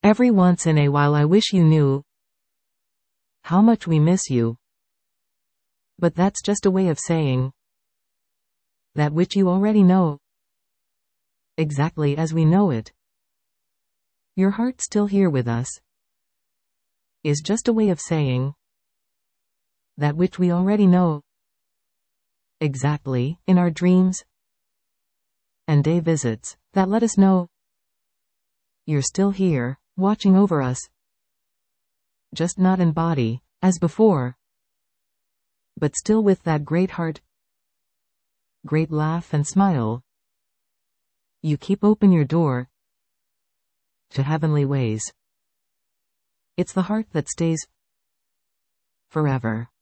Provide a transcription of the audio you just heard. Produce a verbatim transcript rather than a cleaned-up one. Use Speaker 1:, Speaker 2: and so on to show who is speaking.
Speaker 1: Every once in a while I wish you knew how much we miss you. But that's just a way of saying that which you already know, exactly as we know it. Your heart still here with us is just a way of saying that which we already know, exactly, in our dreams and day visits, that let us know you're still here, watching over us, just not in body, as before, but still with that great heart, great laugh and smile. You keep open your door to heavenly ways. It's the heart that stays forever.